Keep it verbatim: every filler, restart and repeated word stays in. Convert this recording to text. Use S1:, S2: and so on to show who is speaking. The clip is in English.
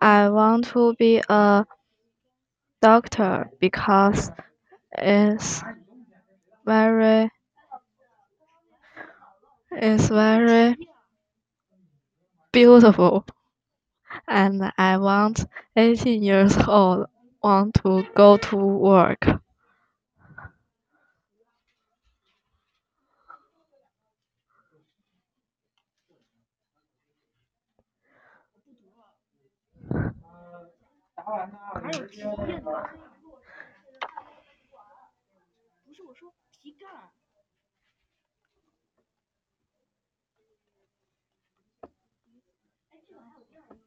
S1: I want to be a doctor because it's very it's very beautiful, and I want eighteen years old want to go to work.